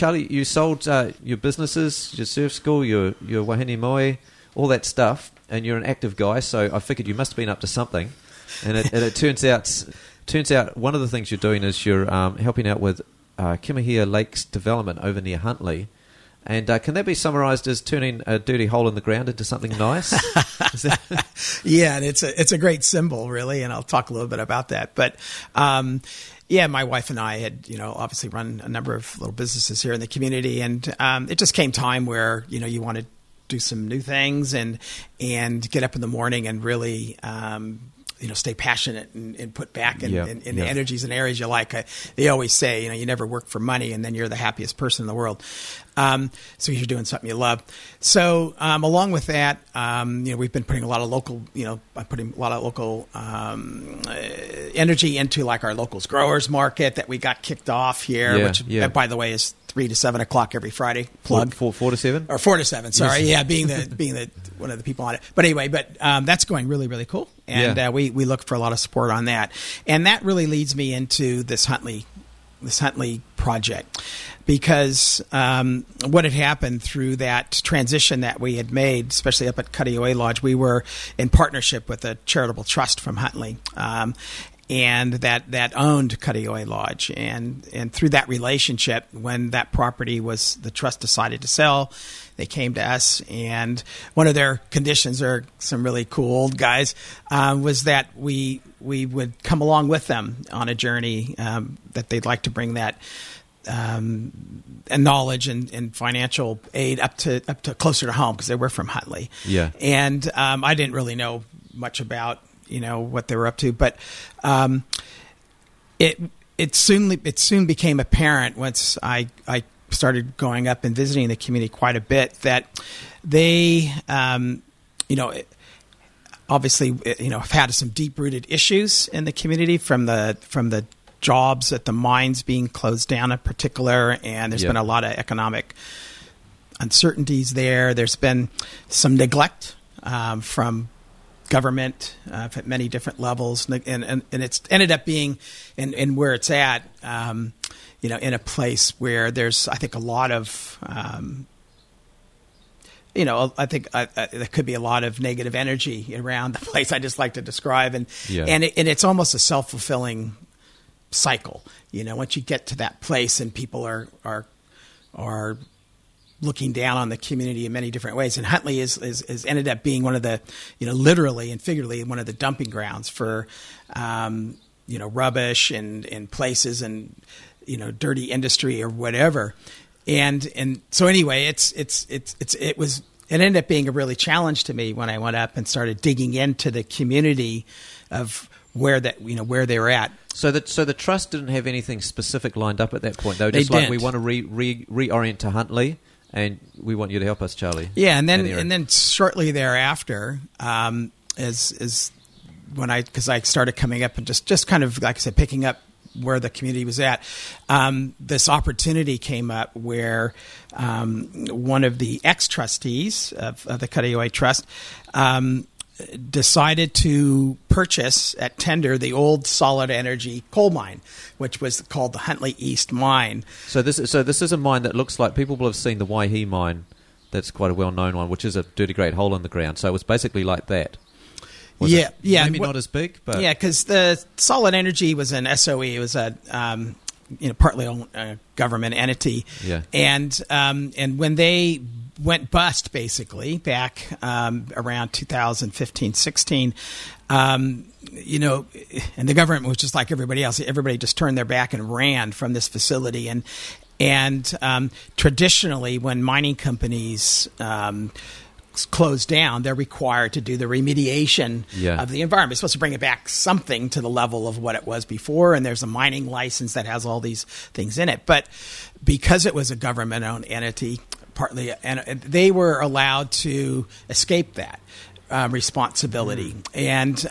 Charlie, you sold your businesses, your surf school, your wahine moe, all that stuff, and you're an active guy, so I figured you must have been up to something. And it turns out one of the things you're doing is you're helping out with Kimahia Lakes development over near Huntly. And can that be summarised as turning a dirty hole in the ground into something nice? Yeah, and it's a great symbol, really, and I'll talk a little bit about that. But yeah, my wife and I had, obviously run a number of little businesses here in the community, and it just came time where, you want to do some new things and get up in the morning and really stay passionate and put back in the energies and areas you like. They always say, you never work for money and then you're the happiest person in the world. So you're doing something you love. So along with that, we've been putting a lot of local, I'm putting a lot of local energy into like our locals growers market that we got kicked off here, which by the way is 3 to 7 o'clock every Friday. Plug 4 to 7 or 4 to 7. Sorry, yes. Being the one of the people on it. But anyway, that's going really, really cool, and we look for a lot of support on that, and that really leads me into this Huntly project, because what had happened through that transition that we had made, especially up at Karioi Lodge, we were in partnership with a charitable trust from Huntly. And that owned Karioi Lodge, and through that relationship, when that property the trust decided to sell, they came to us, and one of their conditions, are some really cool old guys, was that we would come along with them on a journey, that they'd like to bring that and knowledge and financial aid up to closer to home, because they were from Huntly. Yeah, and I didn't really know much about what they were up to, but it soon became apparent once I started going up and visiting the community quite a bit that they obviously have had some deep-rooted issues in the community from the jobs at the mines being closed down in particular, and there's been a lot of economic uncertainties there. There's been some neglect from government at many different levels, and it's ended up being in where it's at, in a place where there's, I think, a lot of, I think there could be a lot of negative energy around the place. I just like to describe, and it's almost a self-fulfilling cycle. Once you get to that place, and people are looking down on the community in many different ways. And Huntly is ended up being one of the, literally and figuratively, one of the dumping grounds for, rubbish and places and, dirty industry or whatever. And so anyway, it ended up being a really challenge to me when I went up and started digging into the community of where they were at. So the trust didn't have anything specific lined up at that point. They were just we want to reorient to Huntly, and we want you to help us, Charlie. Yeah, and then shortly thereafter, is when I started coming up and just kind of, like I said, picking up where the community was at. This opportunity came up where one of the ex-trustees of the Karioi Trust decided to purchase at tender the old Solid Energy coal mine, which was called the Huntly East Mine. So this is a mine that looks like, people will have seen the Waihi mine. That's quite a well-known one, which is a dirty great hole in the ground. So it was basically like that. Maybe not as big, but because the Solid Energy was an SOE. It was a partly owned government entity. Yeah, and when they went bust, basically back around 2015-16, and the government was just like everybody else. Everybody just turned their back and ran from this facility. And traditionally, when mining companies closed down, they're required to do the remediation of the environment. It's supposed to bring it back something to the level of what it was before, and there's a mining license that has all these things in it. But because it was a government-owned entity, partly, and they were allowed to escape that responsibility. And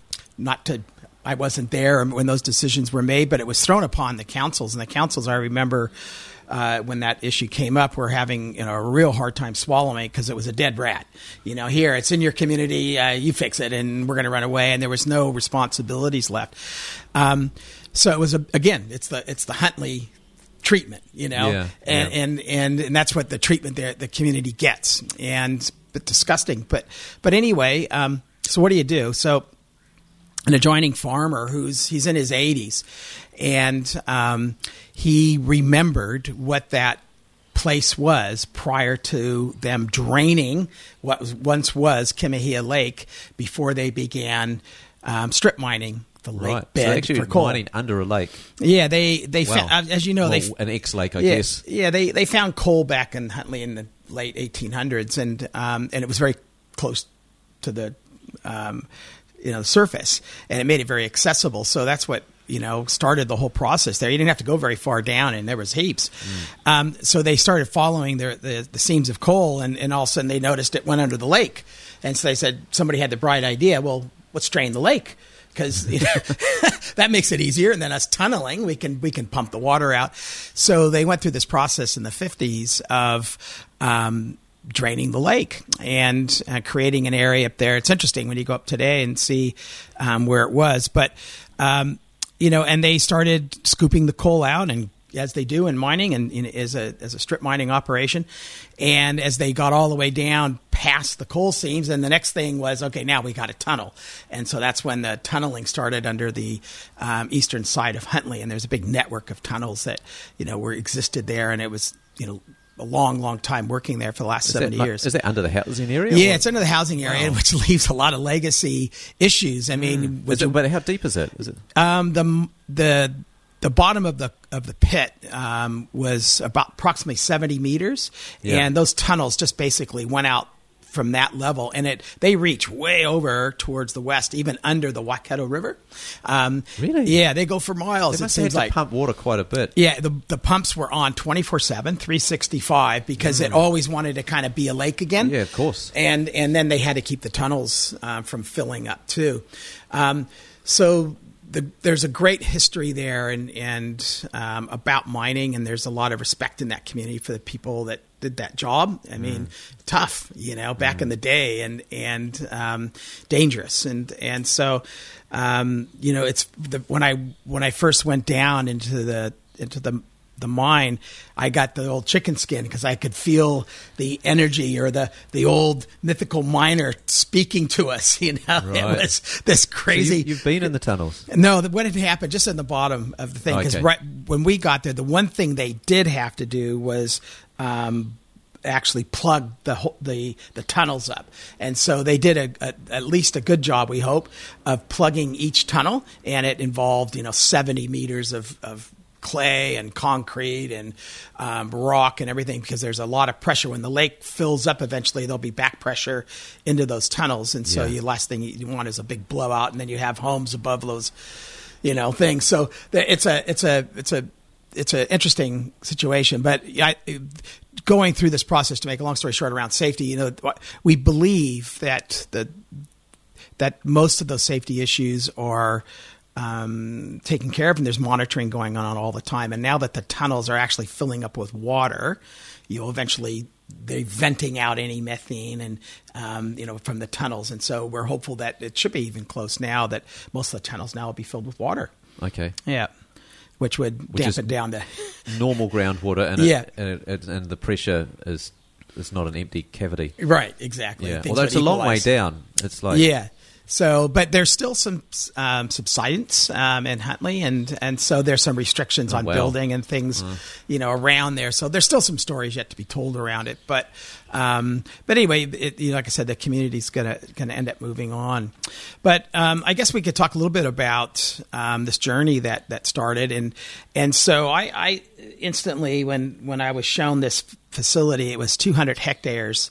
I wasn't there when those decisions were made, but it was thrown upon the councils. And the councils, I remember when that issue came up, were having a real hard time swallowing it because it was a dead rat. Here, it's in your community, you fix it, and we're going to run away. And there was no responsibilities left. So it was, it's the Huntly treatment, you know, Yeah, and that's what the treatment the community gets, and but disgusting. But anyway, so what do? So an adjoining farmer he's in his 80s, and he remembered what that place was prior to them draining what once was Kimihia Lake before they began strip mining the lake bed so actually for coal. Mining under a lake. Yeah, they found, as you know, an ex-lake, I guess. Yeah, they found coal back in Huntley in the late 1800s, and it was very close to the surface, and it made it very accessible. So that's what started the whole process there. You didn't have to go very far down, and there was heaps. So they started following the seams of coal, and all of a sudden they noticed it went under the lake. And so they said, somebody had the bright idea, well, let's drain the lake, because that makes it easier. And then us tunneling, we can pump the water out. So they went through this process in the 50s of draining the lake and creating an area up there. It's interesting when you go up today and see where it was. But and they started scooping the coal out, and as they do in mining, and as a strip mining operation. And as they got all the way down past the coal seams, and the next thing was, okay, now we got a tunnel. And so that's when the tunneling started under the eastern side of Huntley. And there's a big network of tunnels that existed there, and it was a long, long time working there for the last 70 years. Is that under the housing area? Yeah, it's under the housing area, which leaves a lot of legacy issues. I mean, but how deep is it? Is it the bottom of the pit was about approximately 70 meters, and those tunnels just basically went out from that level, and they reach way over towards the west, even under the Waikato River. Really? Yeah, they go for miles. They must have had to pump water quite a bit. Yeah, the pumps were on 24/7, 365, because it always wanted to kind of be a lake again. Yeah, of course. And then they had to keep the tunnels from filling up too. So there's a great history there, and about mining, and there's a lot of respect in that community for the people that did that job. I mean, tough, back in the day, and dangerous, and so it's when I first went down into the mine, I got the old chicken skin because I could feel the energy, or the old mythical miner speaking to us. Right. It was this crazy. So you've been in the tunnels? No, what had happened just in the bottom of the thing, because right when we got there, the one thing they did have to do was actually plug the tunnels up, and so they did at least a good job, we hope, of plugging each tunnel, and it involved 70 meters of clay and concrete and rock and everything, because there's a lot of pressure. When the lake fills up eventually, there'll be back pressure into those tunnels, and so the last thing you want is a big blowout, and then you have homes above those things. So it's an interesting situation. But going through this process, to make a long story short, around safety, we believe that that most of those safety issues are taken care of, and there's monitoring going on all the time. And now that the tunnels are actually filling up with water, eventually they're venting out any methane and from the tunnels. And so we're hopeful that it should be even close now, that most of the tunnels now will be filled with water. Okay. Yeah. Which would dampen down to normal groundwater, and the pressure is not an empty cavity. Right, exactly. Yeah. Although it's a long way down. It's like So, but there's still some subsidence in Huntley, and so there's some restrictions on building and things, around there. So there's still some stories yet to be told around it. But anyway, like I said, the community's gonna end up moving on. But I guess we could talk a little bit about this journey that started, and so I instantly, when I was shown this facility, it was 200 hectares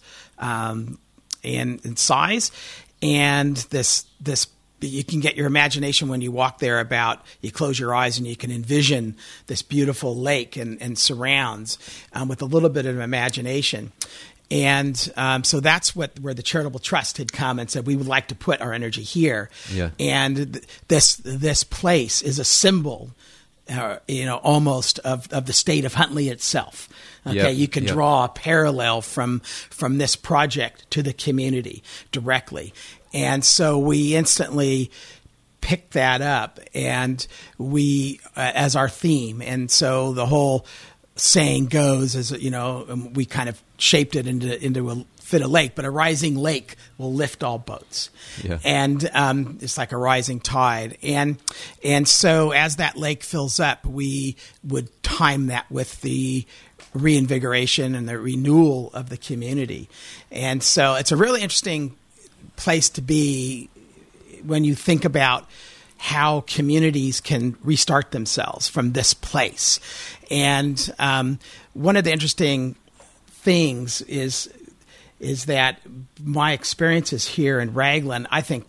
in size. And this you can get your imagination when you walk there you close your eyes and you can envision this beautiful lake and surrounds with a little bit of imagination. And so that's where the Charitable Trust had come and said, we would like to put our energy here. Yeah. And this place is a symbol, almost of the state of Huntley itself. Okay, you can draw a parallel from this project to the community directly. And so we instantly picked that up and we as our theme. And so the whole saying goes, as we kind of shaped it into a fit a lake, but a rising lake will lift all boats. Yeah. And it's like a rising tide. And so as that lake fills up, we would time that with the reinvigoration and the renewal of the community. And so it's a really interesting place to be when you think about how communities can restart themselves from this place. And one of the interesting things is that my experiences here in Raglan, I think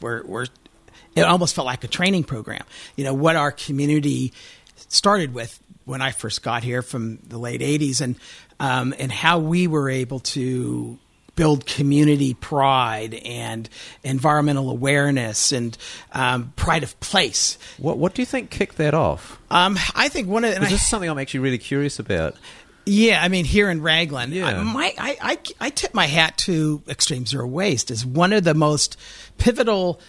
it almost felt like a training program. What our community started with when I first got here from the late 80s and how we were able to build community pride and environmental awareness and pride of place. What do you think kicked that off? I think this is something I'm actually really curious about. Yeah, I mean, here in Raglan, Yeah. I tip my hat to Extreme Zero Waste as one of the most pivotal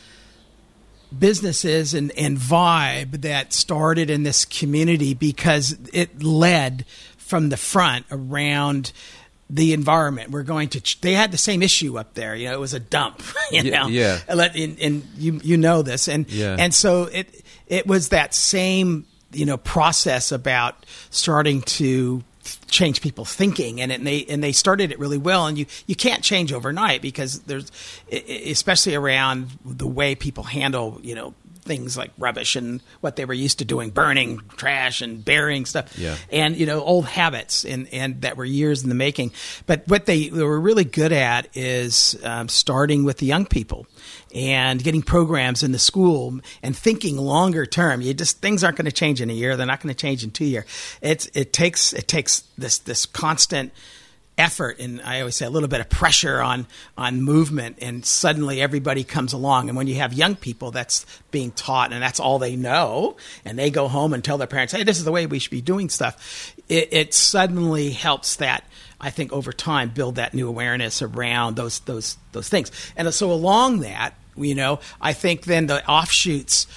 businesses and vibe that started in this community because it led from the front around the environment. They had the same issue up there. It was a dump. Yeah. And you know this, and so it was that same process about starting to change people's thinking, and they started it really well. And you can't change overnight because there's, especially around the way people handle things like rubbish and what they were used to doing, burning trash and burying stuff, and old habits and that were years in the making. But what they were really good at is starting with the young people and getting programs in the school and thinking longer term. Things aren't going to change in a year; they're not going to change in 2 years. It takes this constant effort, and I always say a little bit of pressure on movement, and suddenly everybody comes along. And when you have young people that's being taught and that's all they know, and they go home and tell their parents, hey, this is the way we should be doing stuff, it suddenly helps that, I think, over time build that new awareness around those things. And so along that, I think then the offshoots,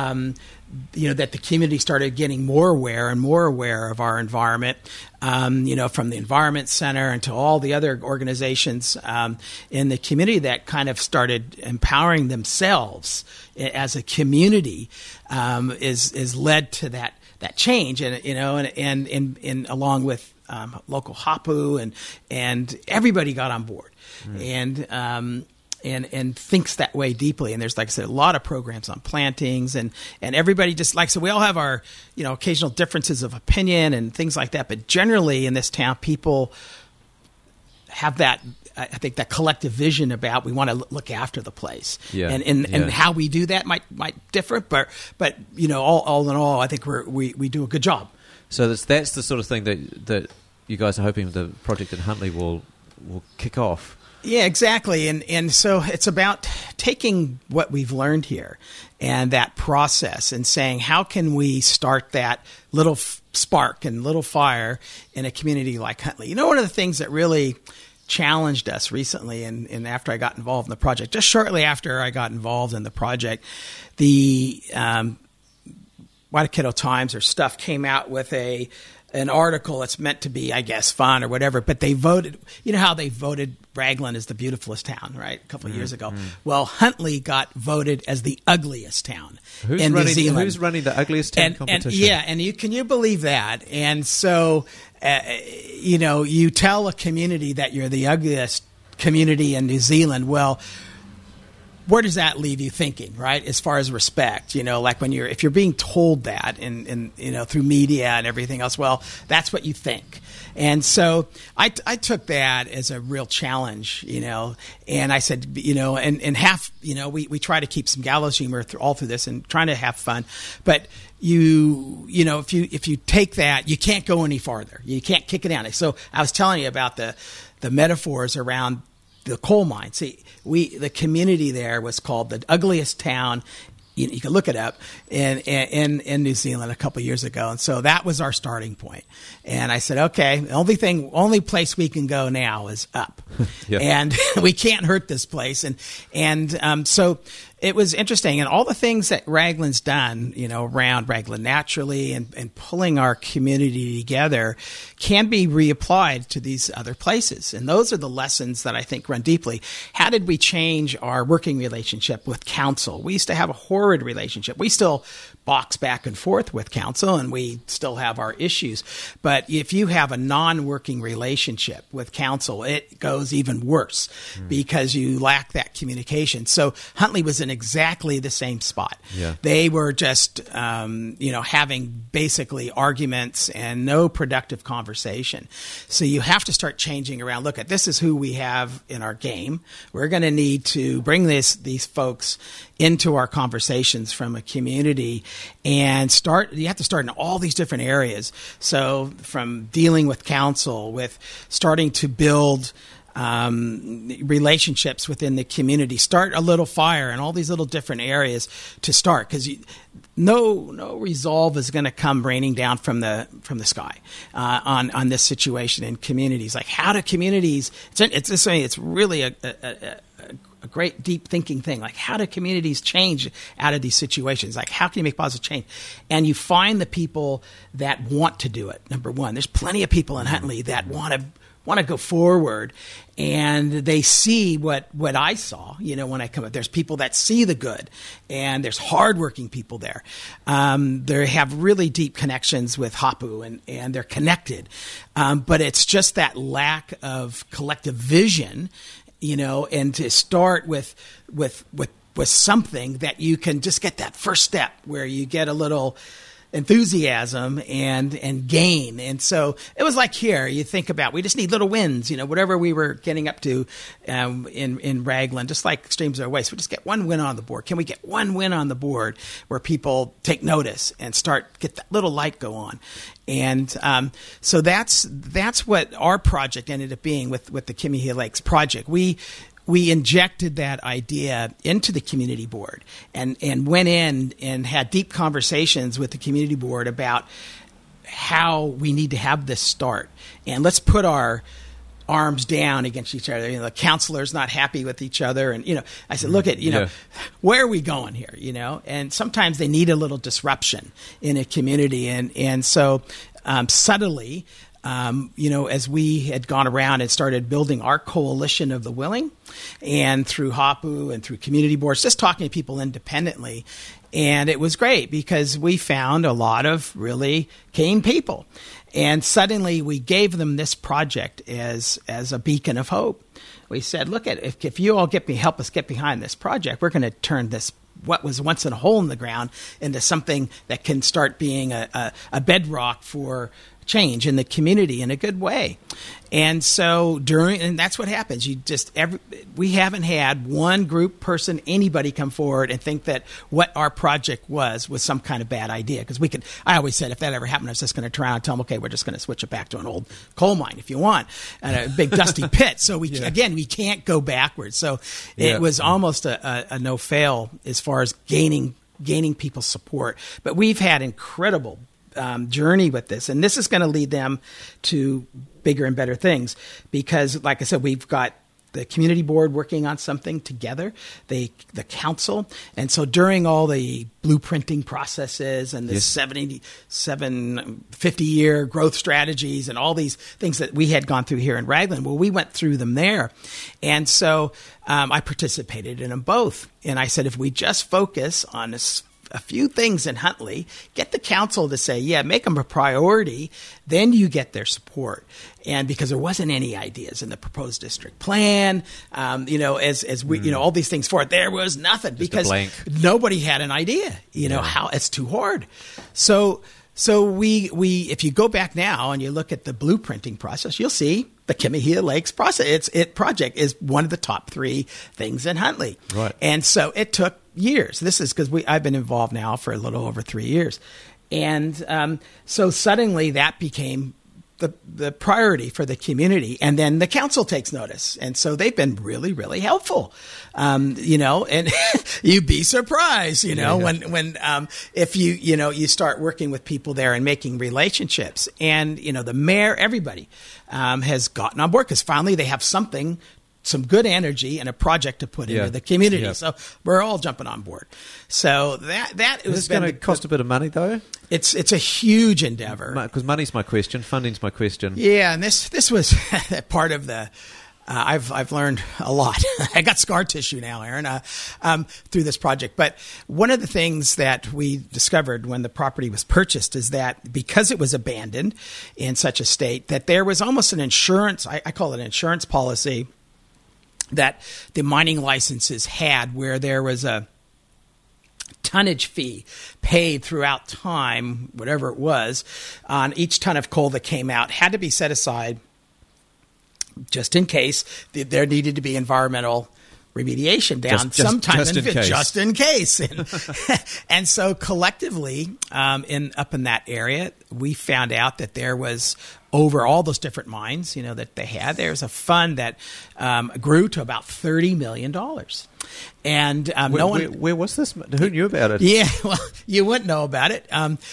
that the community started getting more aware of our environment, from the Environment Center and to all the other organizations in the community that kind of started empowering themselves as a community, is led to that change, and along with local HAPU and everybody got on board, and thinks that way deeply. And there's, like I said, a lot of programs on plantings, and everybody just, like I said, we all have our, occasional differences of opinion and things like that. But generally in this town, people have that, I think, that collective vision about we want to look after the place. Yeah. And how we do that might differ, but all in all, I think we do a good job. So that's the sort of thing that you guys are hoping the project in Huntly will kick off. Yeah, exactly. And so it's about taking what we've learned here and that process and saying, how can we start that little spark and little fire in a community like Huntly? One of the things that really challenged us recently, and after I got involved in the project, just shortly after I got involved in the project, the Waikato Times or Stuff came out with an article that's meant to be, I guess, fun or whatever, but they voted, how they voted Raglan as the beautifulest town, right, a couple of years ago. Well, Huntly got voted as the ugliest town in New Zealand. Who's running the ugliest town competition? And can you believe that? And so, you tell a community that you're the ugliest community in New Zealand, well, where does that leave you thinking, right? As far as respect, like if you're being told that and through media and everything else, well, that's what you think. And so I took that as a real challenge, and I said, and half, we try to keep some gallows humor all through this and trying to have fun, but if you take that, you can't go any farther. You can't kick it down. So I was telling you about the metaphors around the coal mine. See, the community there was called the ugliest town. You can look it up in New Zealand a couple of years ago, and so that was our starting point. And I said, okay, the only place we can go now is up, Yeah. and we can't hurt this place. And so it was interesting. And all the things that Raglan's done, around Raglan Naturally and pulling our community together can be reapplied to these other places. And those are the lessons that I think run deeply. How did we change our working relationship with council? We used to have a horrid relationship. We still box back and forth with council, and we still have our issues. But if you have a non-working relationship with council, it goes even worse because you lack that communication. So Huntley was in exactly the same spot. Yeah. They were just, having basically arguments and no productive conversation. So you have to start changing around. Look, this is who we have in our game. We're going to need to bring these folks into our conversations from a community and you have to start in all these different areas. So from dealing with council, with starting to build relationships within the community, start a little fire in all these little different areas to start, because no resolve is going to come raining down from the sky on this situation in communities. Like, how do communities? It's really a great deep thinking thing. Like, how do communities change out of these situations? Like, how can you make positive change? And you find the people that want to do it. Number one, there's plenty of people in Huntley that want to go forward, and they see what I saw, when I come up. There's people that see the good, and there's hardworking people there. They have really deep connections with Hapu, and they're connected. But it's just that lack of collective vision, and to start with something that you can just get that first step where you get a little enthusiasm and gain. And so it was like here, you think about, we just need little wins, whatever we were getting up to in Raglan, just like Streams Zero Waste, we just get one win on the board. Can we get one win on the board where people take notice and get that little light go on? And so that's what our project ended up being with the Kimihia Lakes project. We injected that idea into the community board and went in and had deep conversations with the community board about how we need to have this start. And let's put our arms down against each other. The counselor's not happy with each other. And, I said, look at, where are we going here? And sometimes they need a little disruption in a community. And so subtly, as we had gone around and started building our coalition of the willing, and through Hapu and through community boards, just talking to people independently. And it was great because we found a lot of really keen people. And suddenly we gave them this project as a beacon of hope. We said, look, if you all help us get behind this project, we're going to turn this, what was once a hole in the ground, into something that can start being a bedrock for change in the community in a good way. And so and that's what happens. We haven't had one group person, anybody come forward and think that what our project was some kind of bad idea. Because I always said, if that ever happened, I was just going to turn around and tell them, okay, we're just going to switch it back to an old coal mine if you want, and a big dusty pit. So we can't go backwards. So it was almost a no fail as far as gaining people's support. But we've had incredible journey with this, and this is going to lead them to bigger and better things, because like I said, we've got the community board working on something together, the council, and so during all the blueprinting processes and the 50-year growth strategies and all these things that we had gone through here in Raglan, we went through them there. And so I participated in them both, and I said, if we just focus on this a few things in Huntley, get the council to say, make them a priority, then you get their support. And because there wasn't any ideas in the proposed district plan, as we, all these things for it, there was nothing. Just because nobody had an idea, how it's too hard. So we if you go back now and you look at the blueprinting process, you'll see the Kimihia Lakes project is one of the top 3 things in Huntley. Right. And so it took years. This is because I've been involved now for a little over 3 years. And so suddenly that became the priority for the community, and then the council takes notice, and so they've been really, really helpful. And you'd be surprised, when if you start working with people there and making relationships, and the mayor, everybody has gotten on board because finally they have something some good energy and a project to put into the community. Yeah. So we're all jumping on board. So that is going to cost a bit of money, though. It's a huge endeavor. Because money's my question, funding's my question. Yeah, and this was part of the. I've learned a lot. I got scar tissue now, Aaron, through this project. But one of the things that we discovered when the property was purchased is that because it was abandoned in such a state, that there was almost an insurance, I call it an insurance policy, that the mining licenses had, where there was a tonnage fee paid throughout time, whatever it was, on each ton of coal that came out, had to be set aside just in case there needed to be environmental remediation down sometime. Just in case. And so collectively, up in that area, we found out that there was, over all those different mines, that they had, there's a fund that grew to about $30 million. And where was this? Who knew about it? Yeah, well, you wouldn't know about it.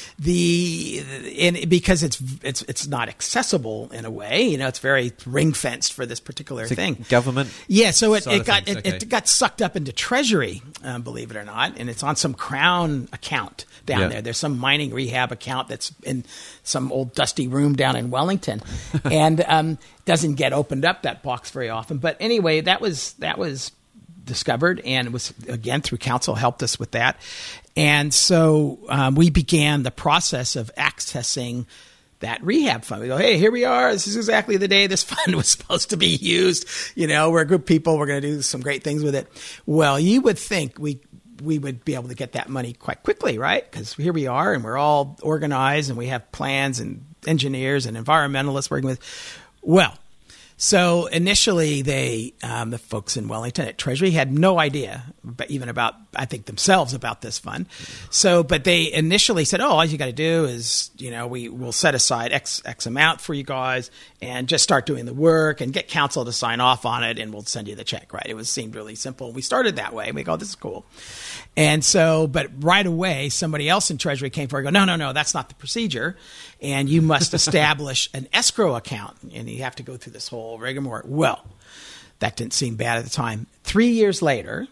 Because it's not accessible in a way. It's very ring fenced for this particular thing. Government. Yeah, so it got sucked up into Treasury, believe it or not, and it's on some Crown account down there. There's some mining rehab account that's in some old dusty room down in Wellington, and doesn't get opened up, that box, very often. But anyway, that was discovered, and it was, again, through council, helped us with that. And so we began the process of accessing that rehab fund. We go, hey, here we are. This is exactly the day this fund was supposed to be used. We're a good people. We're going to do some great things with it. Well, you would think we would be able to get that money quite quickly, right? Because here we are, and we're all organized, and we have plans and engineers and environmentalists working with. Well, so initially, the folks in Wellington at Treasury had no idea, even about, I think, themselves about this fund. So, but they initially said, all you got to do is, we will set aside X amount for you guys and just start doing the work and get council to sign off on it, and we'll send you the check, right? It seemed really simple. We started that way. We go, this is cool. And so, but right away, somebody else in Treasury came forward and go, no, that's not the procedure. And you must establish an escrow account, and you have to go through this whole rigmarole. Well, that didn't seem bad at the time. 3 years later,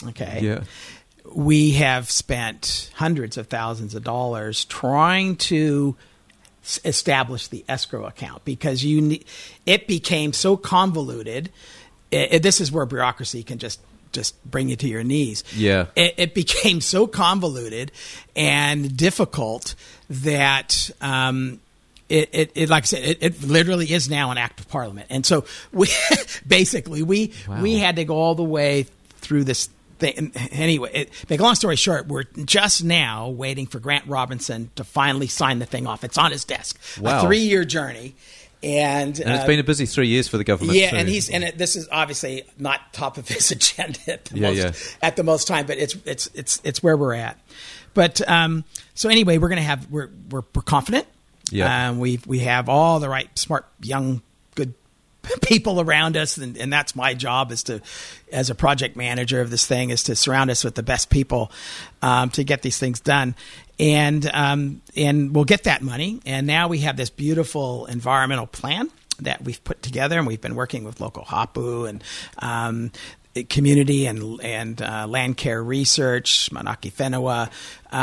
we have spent hundreds of thousands of dollars trying to establish the escrow account, because it became so convoluted. This is where bureaucracy can just bring you to your knees. Yeah. It became so convoluted and difficult that it like I said, it literally is now an act of parliament. And so we had to go all the way through this thing. Anyway, make a long story short, we're just now waiting for Grant Robinson to finally sign the thing off. It's on his desk. Wow. A 3-year journey. And it's been a busy 3 years for the government. Yeah, too. and this is obviously not top of his agenda at the most time, but it's where we're at. But so anyway, we're confident. Yeah, we have all the right, smart, young, good people around us, and that's my job, as a project manager of this thing, is to surround us with the best people to get these things done. And we'll get that money. And now we have this beautiful environmental plan that we've put together, and we've been working with local Hapu and community and land care research, Manaki Whenua,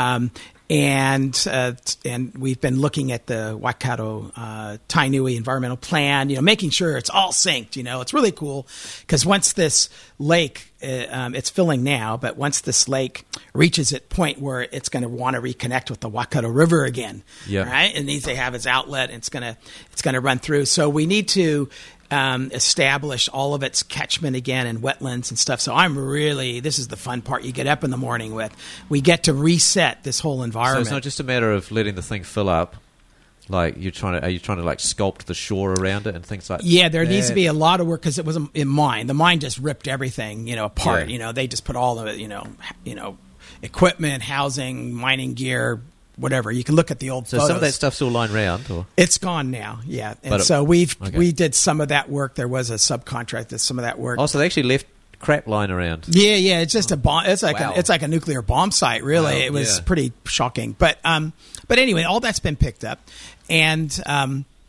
and we've been looking at the Waikato Tainui environmental plan, making sure it's all synced. It's really cool, because once this lake, it's filling now, but once this lake reaches its point where it's going to want to reconnect with the Waikato River again, right? It needs to have its outlet, and it's going to run through. So we need to establish all of its catchment again and wetlands and stuff. So this is the fun part you get up in the morning with. We get to reset this whole environment. So it's not just a matter of letting the thing fill up. Like are you trying to like sculpt the shore around it and things like that? Yeah, there needs to be a lot of work, because it was a mine. The mine just ripped everything, apart. Yeah. They just put all of it, equipment, housing, mining gear, whatever. You can look at the old photos. So some of that stuff's still lying around, or it's gone now. Yeah, and we did some of that work. There was a subcontract that some of that work. Also, they actually left crap lying around. Yeah. It's just a bomb. It's like a nuclear bomb site. Really, wow. It was pretty shocking. But anyway, all that's been picked up, and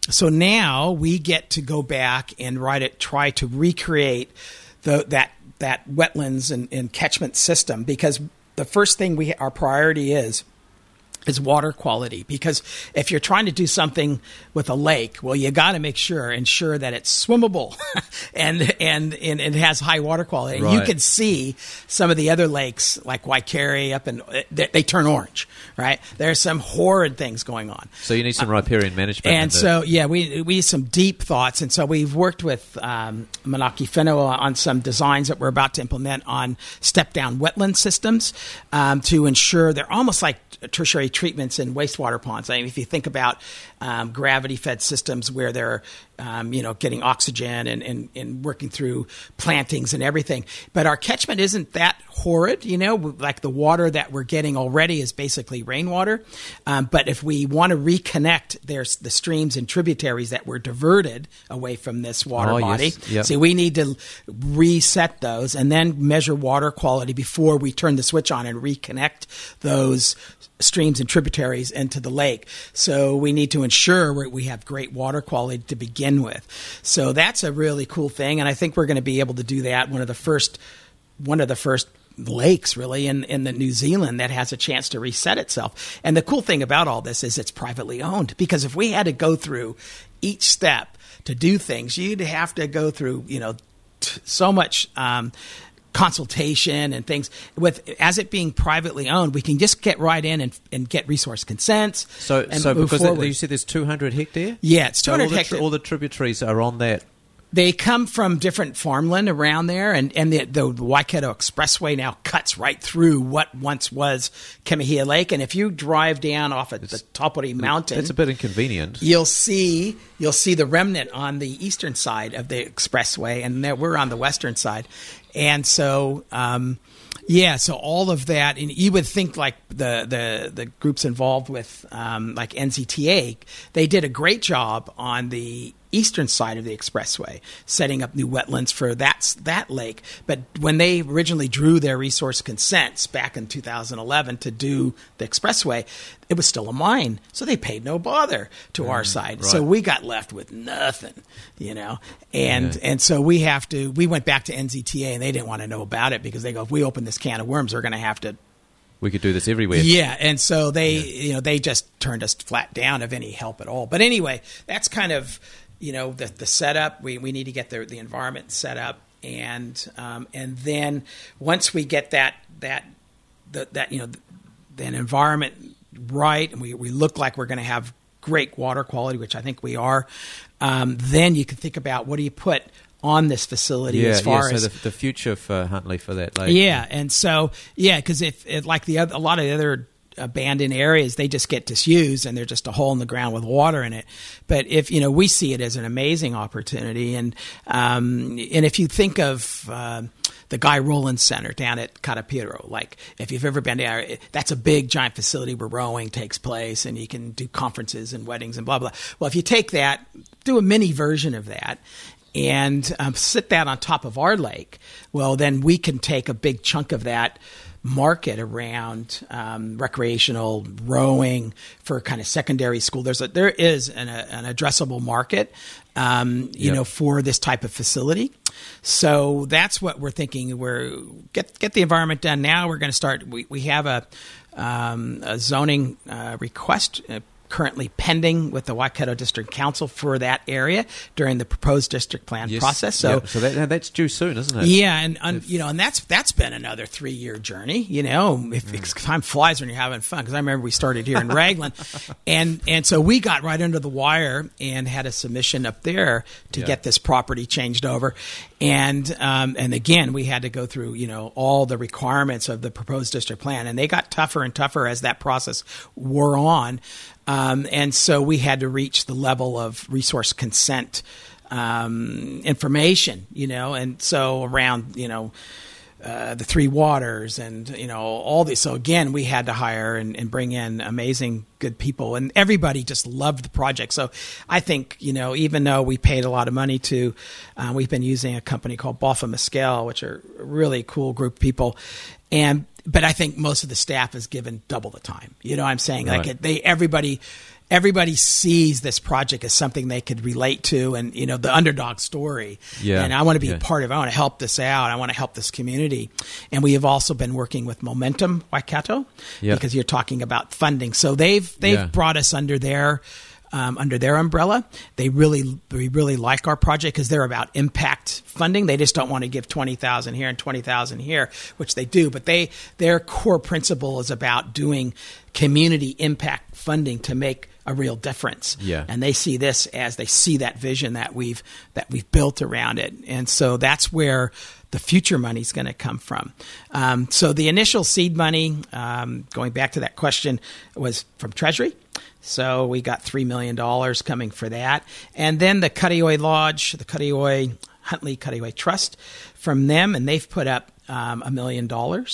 So now we get to go back and try to recreate that wetlands and catchment system, because the first thing our priority is water quality. Because if you're trying to do something with a lake, well, you got to ensure that it's swimmable and it has high water quality. And you can see some of the other lakes like Waikare they turn orange, right? There's some horrid things going on. So you need some riparian management. And so, we need some deep thoughts. And so we've worked with Manaki Whenua on some designs that we're about to implement on step-down wetland systems to ensure they're almost like tertiary treatments in wastewater ponds. I mean, if you think about gravity-fed systems where they're getting oxygen and working through plantings and everything. But our catchment isn't that horrid, like the water that we're getting already is basically rainwater. But if we want to reconnect the streams and tributaries that were diverted away from this water body, yes. Yep. So we need to reset those and then measure water quality before we turn the switch on and reconnect those streams and tributaries into the lake. So we need to ensure we have great water quality to begin with. So that's a really cool thing, and I think we're going to be able to do that. One of the first lakes really in the New Zealand that has a chance to reset itself. And the cool thing about all this is it's privately owned, because if we had to go through each step to do things, you'd have to go through so much consultation and things. As it being privately owned, we can just get right in and get resource consents. So because you said there's 200 hectare? Yeah, it's 200 hectare. All the tributaries are on that. They come from different farmland around there, and the Waikato Expressway now cuts right through what once was Kemahia Lake. And if you drive down off at the Tapori Mountain, that's a bit inconvenient. You'll see the remnant on the eastern side of the expressway, and we're on the western side. And so, so all of that, and you would think like the groups involved with like NZTA, they did a great job on the eastern side of the expressway, setting up new wetlands for that lake. But when they originally drew their resource consents back in 2011 to do the expressway, it was still a mine, so they paid no bother to our side. Right. So we got left with nothing, And so we went back to NZTA, and they didn't want to know about it, because they go, if we open this can of worms, we're going to have to. We could do this everywhere. Yeah, and so they just turned us flat down of any help at all. But anyway, that's kind of the setup. We need to get the environment set up, and then once we get that environment right, and we look like we're going to have great water quality, which I think we are, then you can think about what do you put on this facility as far as the future for Huntly for that lake. Yeah, and so because if like a lot of the other abandoned areas, they just get disused and they're just a hole in the ground with water in it. But if we see it as an amazing opportunity, and if you think of the Guy Rollins Center down at Karapiro, like if you've ever been there, that's a big giant facility where rowing takes place and you can do conferences and weddings and blah blah. Well, if you take that, do a mini version of that, and sit that on top of our lake, well, then we can take a big chunk of that market around recreational rowing for kind of secondary school. There is an addressable market, for this type of facility. So that's what we're thinking. We're get the environment done now. We're going to start. We have a zoning request currently pending with the Waikato District Council for that area during the proposed district plan process. So, so that's due soon, isn't it? Yeah, and that's been another 3-year journey. If time flies when you're having fun. Because I remember we started here in Raglan, and so we got right under the wire and had a submission up there to get this property changed over, and again we had to go through all the requirements of the proposed district plan, and they got tougher and tougher as that process wore on. And so we had to reach the level of resource consent information, and so around, the Three Waters and, all these. So again, we had to hire and bring in amazing, good people, and everybody just loved the project. So I think, even though we paid a lot of money to, we've been using a company called Boffa Mescal, which are a really cool group of people. but I think most of the staff is given double the time. You know what I'm saying? Right. Like everybody sees this project as something they could relate to, and the underdog story. Yeah. And I want to be a part of it. I want to help this out. I want to help this community. And we have also been working with Momentum Waikato because you're talking about funding. So they've brought us under their umbrella. We really like our project because they're about impact funding. They just don't want to give $20,000 here and $20,000 here, which they do. But their core principle is about doing community impact funding to make a real difference. Yeah. And they see this as they see that vision that we've built around it. And so that's where the future money is going to come from. So the initial seed money, going back to that question, was from Treasury. So we got $3 million coming for that. And then the Karioi Lodge, the Huntley Karioi Trust from them, and they've put up $1 million.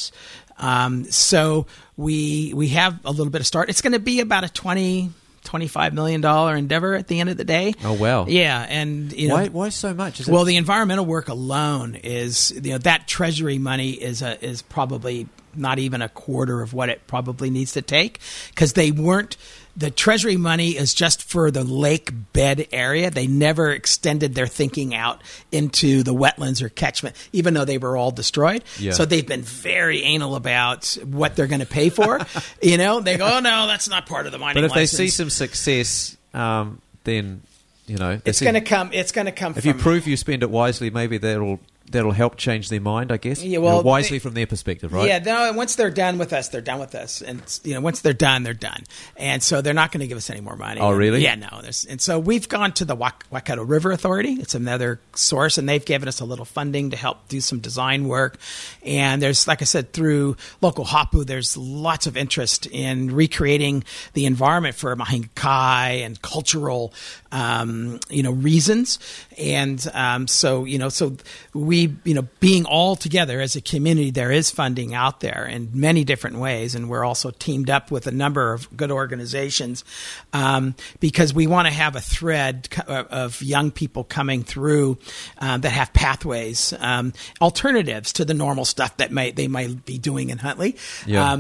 So we have a little bit of start. It's going to be about a $25 million endeavor at the end of the day. Oh, wow. Yeah. And why so much? The environmental work alone is, that Treasury money is probably not even a quarter of what it probably needs to take, because the Treasury money is just for the lake bed area. They never extended their thinking out into the wetlands or catchment, even though they were all destroyed. Yeah. So they've been very anal about what they're going to pay for. They go, oh, no, that's not part of the mining license. But if they see some success, then, it's going to come. It's going to come. If you prove you spend it wisely, maybe that'll help change their mind, I guess. Yeah, well, wisely from their perspective, right? Yeah, no, once they're done with us, they're done with us. And, once they're done, they're done. And so they're not going to give us any more money. Oh, really? Yeah, no. And so we've gone to the Waikato River Authority. It's another source, and they've given us a little funding to help do some design work. And there's, like I said, through local hapu, there's lots of interest in recreating the environment for mahinga kai and cultural reasons. And so we, being all together as a community, there is funding out there in many different ways. And we're also teamed up with a number of good organizations because we want to have a thread of young people coming through that have pathways, alternatives to the normal stuff that they might be doing in Huntley. Yeah.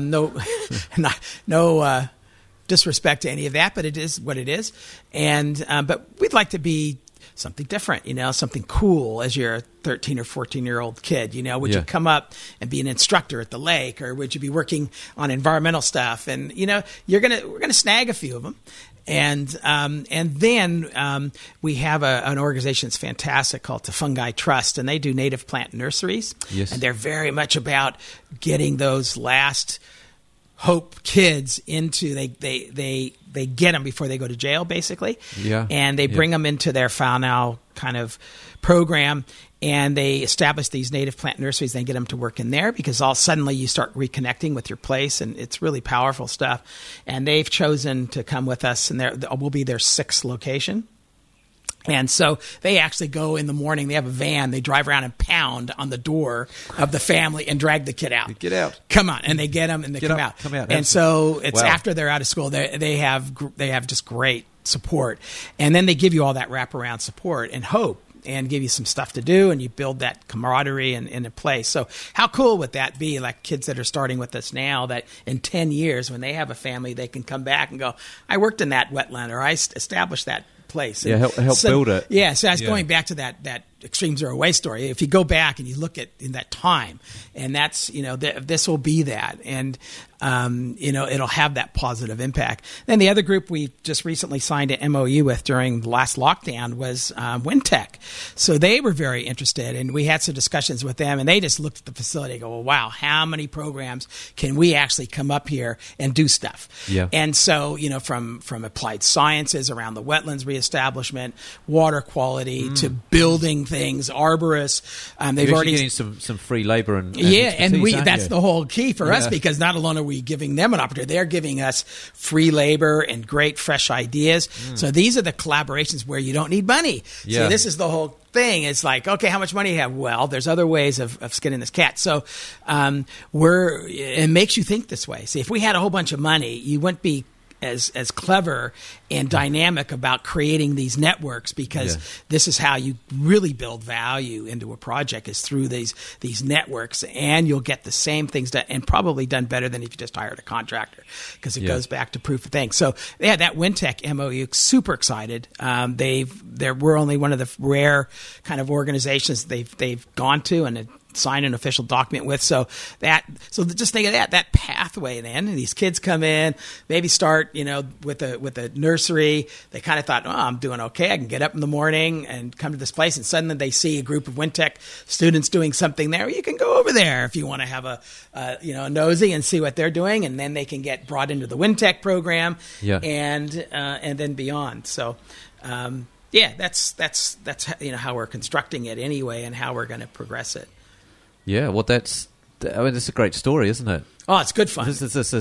No disrespect to any of that, but it is what it is. And but we'd like to be something different, something cool as you're a 13 or 14-year-old kid. Would you come up and be an instructor at the lake, or would you be working on environmental stuff? And we're gonna snag a few of them. And then we have an organization that's fantastic called Te Fungi Trust, and they do native plant nurseries. Yes. And they're very much about getting those last hope kids into they get them before they go to jail, basically. Yeah. And they bring them into their whānau kind of program, and they establish these native plant nurseries. And they get them to work in there because suddenly you start reconnecting with your place, and it's really powerful stuff. And they've chosen to come with us, and we'll be their 6th location. And so they actually go in the morning. They have a van. They drive around and pound on the door of the family and drag the kid out. Get out. Come on. And they get them and they come out. Come out. And so it's after they're out of school, they have just great support. And then they give you all that wraparound support and hope, and give you some stuff to do, and you build that camaraderie in a place. So how cool would that be, like kids that are starting with us now, that in 10 years when they have a family, they can come back and go, I worked in that wetland, or I established that place. Yeah, help build it. Yeah, so I was going back to that Extreme Zero Waste story. If you go back and you look at in that time, and that's, this will be that. And, it'll have that positive impact. Then the other group we just recently signed an MOU with during the last lockdown was WinTech. So they were very interested, and we had some discussions with them, and they just looked at the facility and go, well, wow, how many programs can we actually come up here and do stuff? Yeah. And so, from applied sciences around the wetlands reestablishment, water quality, to building things, arborists. They've You're already getting some free labor and and expertise, that's the whole key for us, because not alone are we giving them an opportunity, they're giving us free labor and great fresh ideas. So these are the collaborations where you don't need money. Yeah. So this is the whole thing. It's like, okay, how much money do you have? Well, there's other ways of skinning this cat. So it makes you think this way. See, if we had a whole bunch of money, you wouldn't be as clever and dynamic about creating these networks, because this is how you really build value into a project, is through these networks, and you'll get the same things done, and probably done better than if you just hired a contractor, because it goes back to proof of things. So that Wintec MOU, super excited. We're only one of the rare kind of organizations they've gone to and sign an official document with. So just think of that pathway then. And these kids come in, maybe start, with a nursery. They kind of thought, I'm doing okay. I can get up in the morning and come to this place. And suddenly they see a group of Wintec students doing something there. You can go over there if you want to have a nosy and see what they're doing. And then they can get brought into the Wintec program and then beyond. So, that's how we're constructing it anyway, and how we're going to progress it. Yeah, well, this is a great story, isn't it? Oh, it's good fun. This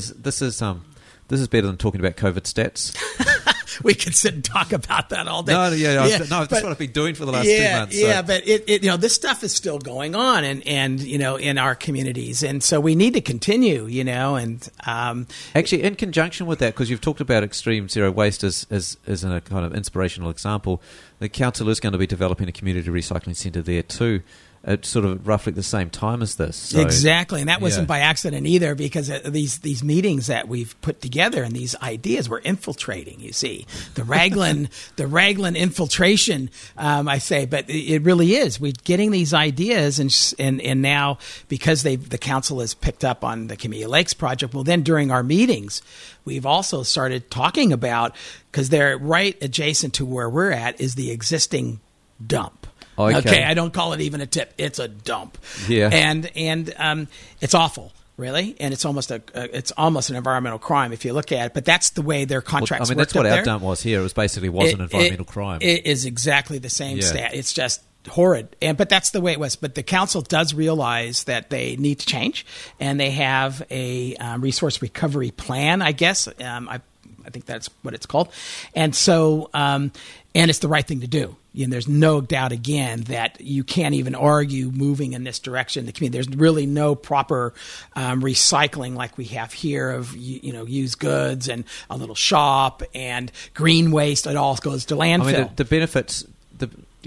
is better than talking about COVID stats. We could sit and talk about that all day. That's what I've been doing for the last 2 months. Yeah, but this stuff is still going on, and in our communities, and so we need to continue. And actually, in conjunction with that, because you've talked about extreme zero waste as a kind of inspirational example, the council is going to be developing a community recycling centre there too, at sort of roughly the same time as this. So, exactly, and that wasn't by accident either, because these meetings that we've put together and these ideas we're infiltrating. You see, the Raglan infiltration, I say, but it really is. We're getting these ideas, and now because the council has picked up on the Camellia Lakes project. Well, then during our meetings, we've also started talking about, because they're right adjacent to where we're at is the existing dump. Okay, I don't call it even a tip; it's a dump. Yeah, and it's awful, really, and it's almost an environmental crime if you look at it. But that's the way their contracts work. That's what our dump was here. It was basically an environmental crime. It is exactly the same stat. It's just horrid, but that's the way it was. But the council does realize that they need to change, and they have a resource recovery plan, I guess. I think that's what it's called, and so and it's the right thing to do. There's no doubt, again, that you can't even argue moving in this direction. The community, there's really no proper recycling like we have here of used goods and a little shop and green waste. It all goes to landfill. I mean, the benefits, the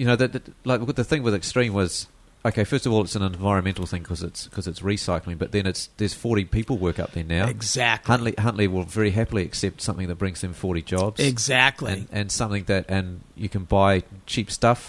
thing with Extreme was, okay, first of all, it's an environmental thing because it's recycling, but then there's 40 people work up there now. Exactly. Huntley will very happily accept something that brings them 40 jobs. Exactly. And something and you can buy cheap stuff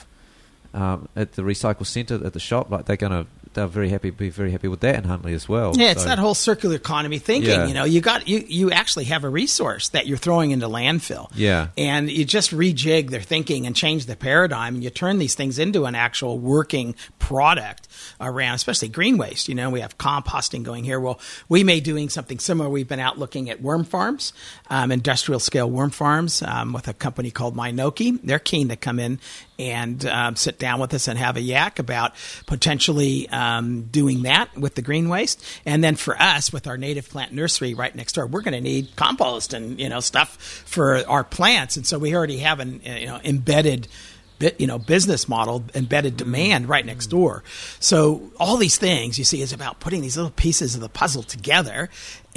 at the recycle centre at the shop. Like they'll be very happy with that in Huntley as well. Yeah, it's that whole circular economy thinking. Yeah. You actually have a resource that you're throwing into landfill. Yeah. And you just rejig their thinking and change the paradigm, and you turn these things into an actual working product around, especially green waste. We have composting going here. Well, we may doing something similar. We've been out looking at worm farms, industrial scale worm farms, with a company called Minoki. They're keen to come in and sit down with us and have a yak about potentially doing that with the green waste. And then for us, with our native plant nursery right next door, we're going to need compost and stuff for our plants. And so we already have an embedded business model, embedded demand right next door. So all these things you see is about putting these little pieces of the puzzle together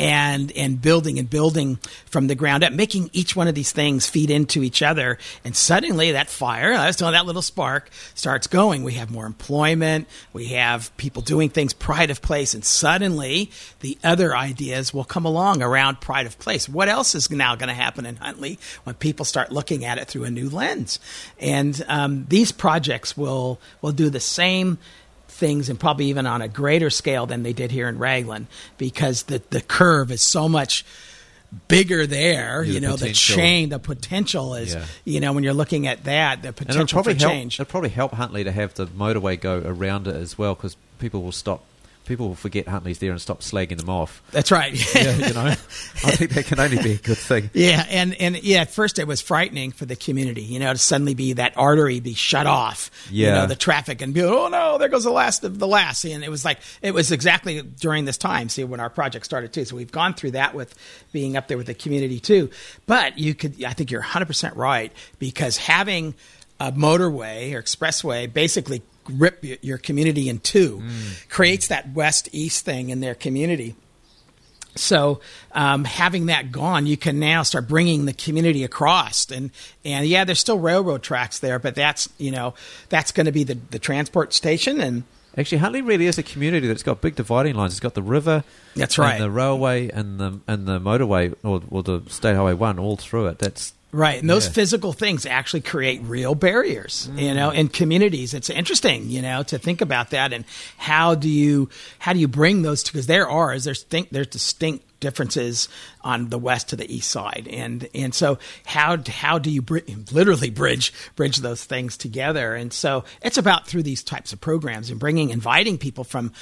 and building from the ground up, making each one of these things feed into each other. And suddenly that fire, that little spark starts going. We have more employment. We have people doing things, pride of place. And suddenly the other ideas will come along around pride of place. What else is now going to happen in Huntley when people start looking at it through a new lens? And these projects will do the same things, and probably even on a greater scale than they did here in Raglan, because the curve is so much bigger there. The potential is, when you're looking at that, the potential for change. It'll probably help Huntley to have the motorway go around it as well, because people will forget Huntley's there and stop slagging them off. That's right. I think that can only be a good thing. Yeah, and at first it was frightening for the community, to suddenly be that artery be shut off. Yeah. The traffic and be, oh no, there goes the last of the last. And it was exactly during this time, when our project started too. So we've gone through that with being up there with the community too. But I think you're 100% right, because having a motorway or expressway basically rip your community in two, creates that west-east thing in their community. So having that gone, you can now start bringing the community across, and yeah, there's still railroad tracks there, but that's going to be the transport station. And actually, Huntly really is a community that's got big dividing lines. It's got the river, that's right, and the railway, and the motorway, or the State Highway 1 all through it. That's right, and those physical things actually create real barriers, in communities. It's interesting, to think about that, and how do you bring those two? Because there's distinct differences on the west to the east side, and so how do you literally bridge those things together? And so it's about through these types of programs and inviting people from,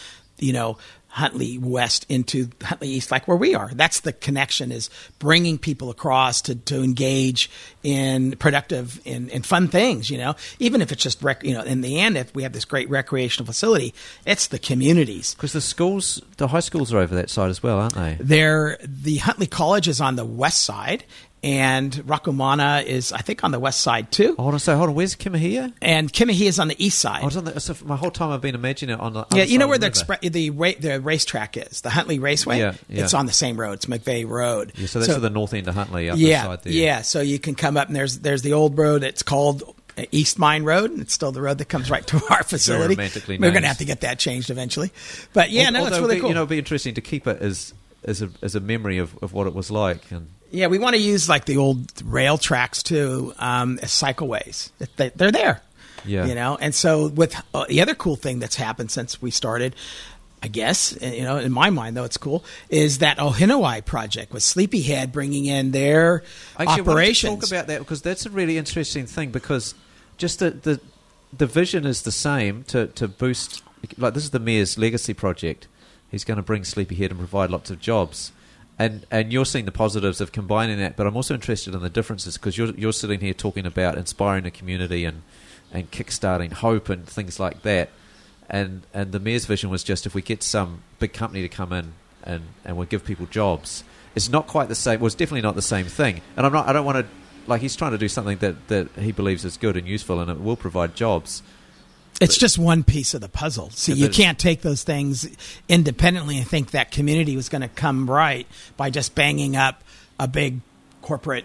Huntly West into Huntly East, like where we are. That's the connection, is bringing people across to engage in productive and fun things, even if it's just, in the end, if we have this great recreational facility, it's the communities. Because the high schools are over that side as well, aren't they? The Huntly College is on the west side, and Rakumana is, I think, on the west side too. Hold on. Where's Kimahia? And Kimahia is on the east side. So my whole time I've been imagining it on the other side where the racetrack is, the Huntly Raceway. Yeah. It's on the same road. It's McVeigh Road. Yeah, so that's to the north end of Huntly, up the side there. Yeah. So you can come up, and there's the old road. It's called East Mine Road, and it's still the road that comes right to our facility. Romantically We're going to have to get that changed eventually. But it's really cool. It'd be interesting to keep it as a memory of what it was like. And yeah, we want to use like the old rail tracks too, as cycleways. They're there, And so with the other cool thing that's happened since we started, I guess, in my mind though it's cool, is that Ohinawai project with Sleepyhead bringing in their operations. I want to talk about that, because that's a really interesting thing, because just the vision is the same to boost. Like, this is the Mayor's legacy project. He's going to bring Sleepyhead and provide lots of jobs. And you're seeing the positives of combining that, but I'm also interested in the differences, because you're sitting here talking about inspiring a community and kickstarting hope and things like that. And the Mayor's vision was just, if we get some big company to come in and we'll give people jobs. It's not quite the same. Well, it's definitely not the same thing. And I don't want to, like, he's trying to do something that he believes is good and useful, and it will provide jobs. It's just one piece of the puzzle. So you can't take those things independently and think that community was going to come right by just banging up a big corporate,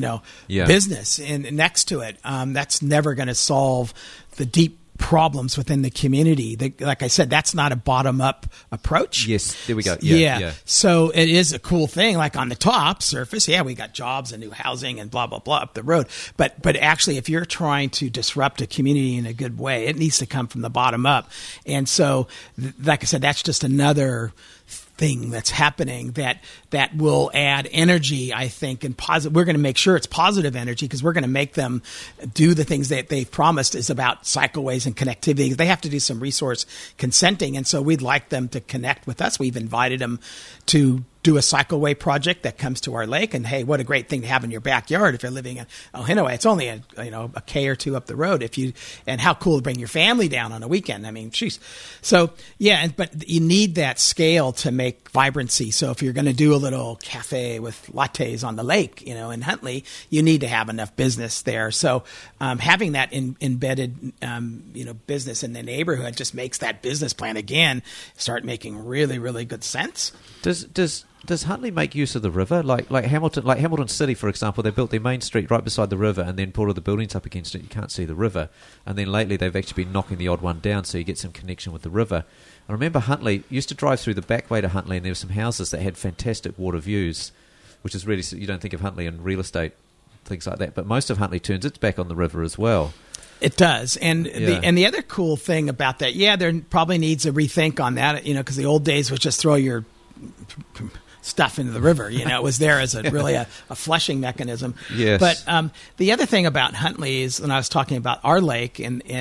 business next to it. That's never going to solve the deep problems within the community. Like I said, that's not a bottom-up approach. Yes, there we go. Yeah. So it is a cool thing. Like on the top surface, we got jobs and new housing and blah, blah, blah up the road. But actually, if you're trying to disrupt a community in a good way, it needs to come from the bottom up. And so, like I said, that's just another thing that's happening that will add energy, I think, and positive. We're going to make sure it's positive energy, because we're going to make them do the things that they've promised is about cycleways and connectivity. They have to do some resource consenting, and so we'd like them to connect with us. We've invited them to do a cycleway project that comes to our lake, and hey, what a great thing to have in your backyard if you're living in Ohinaway. It's only a K or two up the road. And how cool to bring your family down on a weekend. I mean, geez. So but you need that scale to make vibrancy. So if you're going to do a little cafe with lattes on the lake, in Huntly, you need to have enough business there. So having that embedded, business in the neighborhood just makes that business plan again start making really, really good sense. Does Huntly make use of the river? Like Hamilton City, for example, they built their main street right beside the river and then put all the buildings up against it. You can't see the river. And then lately they've actually been knocking the odd one down so you get some connection with the river. I remember Huntly used to drive through the back way to Huntly, and there were some houses that had fantastic water views, which is really, you don't think of Huntly and real estate, things like that. But most of Huntly turns its back on the river as well. It does. And the other cool thing about that, there probably needs a rethink on that, because the old days was just throw your stuff into the river. It was there as a flushing mechanism. Yes. But the other thing about Huntly is, when I was talking about our lake,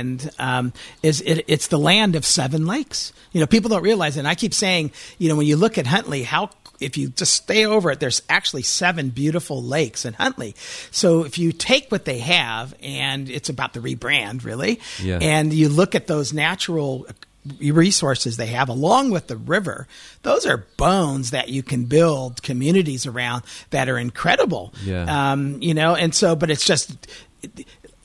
is it's the land of 7 lakes. People don't realize it. And I keep saying, when you look at Huntly, if you just stay over it, there's actually 7 beautiful lakes in Huntly. So if you take what they have, and it's about the rebrand, really, and you look at those natural resources they have along with the river, those are bones that you can build communities around that are incredible. And so, but it's just,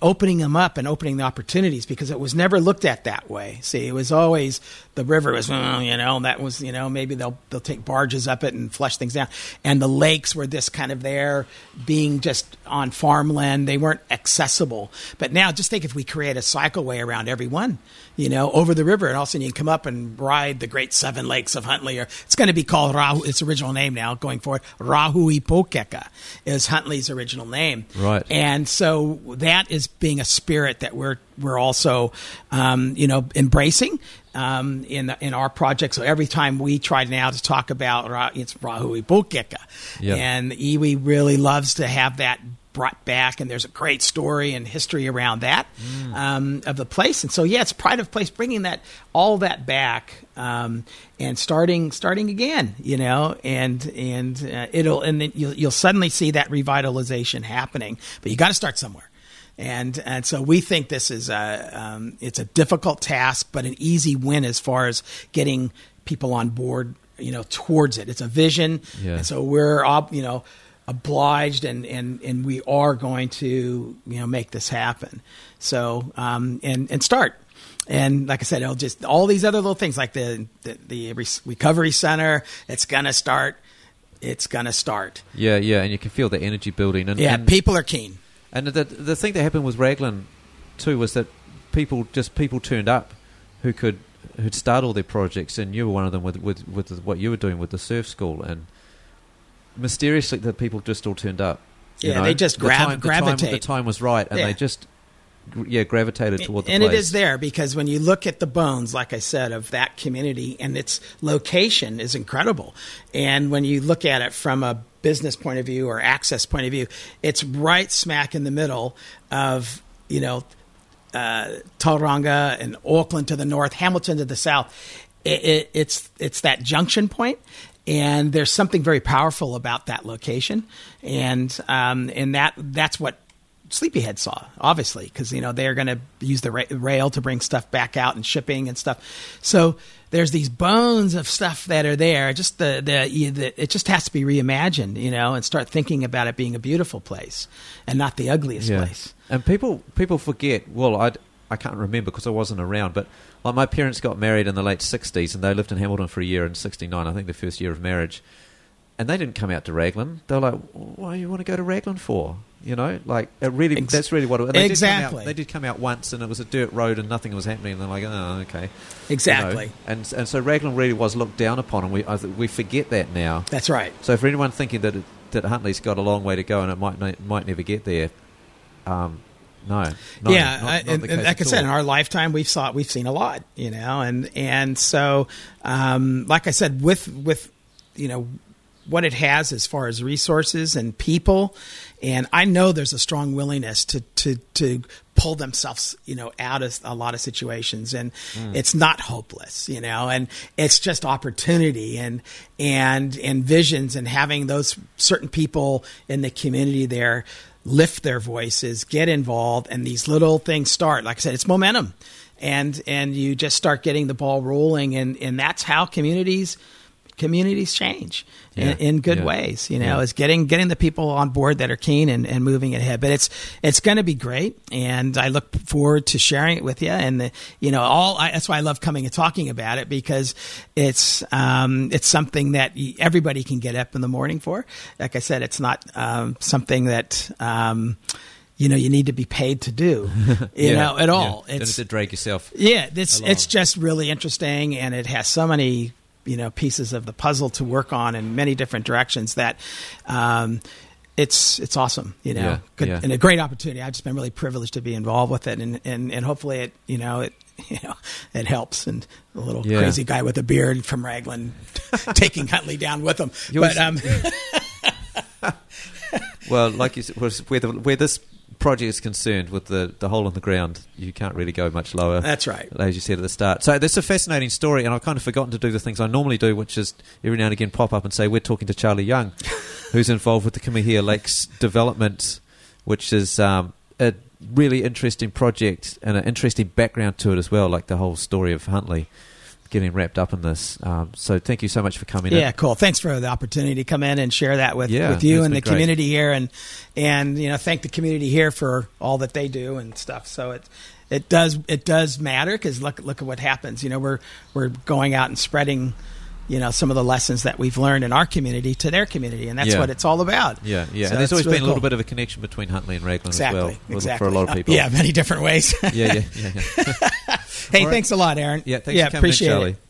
opening them up and opening the opportunities, because it was never looked at that way. See, it was always the river was, that was, maybe they'll take barges up it and flush things down. And the lakes were this kind of there being just on farmland. They weren't accessible. But now just think if we create a cycleway around every one, over the river, and all of a sudden you can come up and ride the Great Seven Lakes of Huntley, or it's going to be called its original name now going forward. Rahuipokeka is Huntley's original name. Right. And so that is being a spirit that we're also, embracing. In our project. So every time we try now to talk about it's Rahuipokeka. Yep. And iwi really loves to have that brought back, and there's a great story and history around that of the place. And so it's pride of place, bringing all that back and starting again, and then you'll suddenly see that revitalization happening. But you got to start somewhere. And so we think this is it's a difficult task, but an easy win as far as getting people on board, towards it. It's a vision. Yeah. And so we're, obliged and we are going to, make this happen. So, and start. And like I said, it'll just all these other little things like the recovery center. It's going to start. Yeah. And you can feel the energy building. And people are keen. And the thing that happened with Raglan too was that people turned up who'd start all their projects, and you were one of them with what you were doing with the surf school, and mysteriously the people just all turned up. They just gravitate. The time was right, and they just gravitated toward the place. And it is there because when you look at the bones, like I said, of that community, and its location is incredible. And when you look at it from a business point of view or access point of view, it's right smack in the middle of, Tauranga and Auckland to the north, Hamilton to the south. It's that junction point. And there's something very powerful about that location. And that's what Sleepyhead saw, obviously, because, they're going to use the rail to bring stuff back out and shipping and stuff. So there's these bones of stuff that are there. Just it just has to be reimagined, and start thinking about it being a beautiful place and not the ugliest place. And people forget. Well, I can't remember because I wasn't around, but like my parents got married in the late 60s, and they lived in Hamilton for a year in 69, I think the first year of marriage. And they didn't come out to Raglan. They were like, "Why do you want to go to Raglan for?" Like it really. That's really what. And exactly. They did come out once, and it was a dirt road, and nothing was happening. And they're like, "Oh, okay." Exactly. And so Raglan really was looked down upon, and we forget that now. That's right. So for anyone thinking that Huntley's got a long way to go and it might never get there, no. Not and like I said, in our lifetime, we've seen a lot, and so like I said, with what it has as far as resources and people, and I know there's a strong willingness to pull themselves, out of a lot of situations, and it's not hopeless, and it's just opportunity and visions, and having those certain people in the community there lift their voices, get involved, and these little things start. Like I said, it's momentum, and you just start getting the ball rolling, and that's how communities change in good ways, is getting the people on board that are keen and moving it ahead. But it's going to be great, and I look forward to sharing it with you. And that's why I love coming and talking about it, because it's something that everybody can get up in the morning for. Like I said, it's not something that you need to be paid to do, at all. Yeah. It's to drag yourself. Yeah, it's just really interesting, and it has so many pieces of the puzzle to work on in many different directions that it's awesome, and a great opportunity. I've just been really privileged to be involved with it, and hopefully it helps. And the little crazy guy with a beard from Raglan taking Huntley down with him. Well, like you said, where this project is concerned, with the hole in the ground, you can't really go much lower. That's right. As you said at the start. So that's a fascinating story, and I've kind of forgotten to do the things I normally do, which is every now and again pop up and say, we're talking to Charlie Young, who's involved with the Kamihia Lakes development, which is a really interesting project and an interesting background to it as well, like the whole story of Huntley getting wrapped up in this. So thank you so much for coming in. Yeah, cool. Thanks for the opportunity to come in and share that with you and the community here, and thank the community here for all that they do and stuff. So it does matter, because look at what happens. We're going out and spreading some of the lessons that we've learned in our community to their community, and that's what it's all about. Yeah. So and there's always been a little bit of a connection between Huntly and Raglan as well, for a lot of people. Many different ways. Yeah. Hey, thanks a lot, Aaron. Yeah, thanks for coming in, Charlie.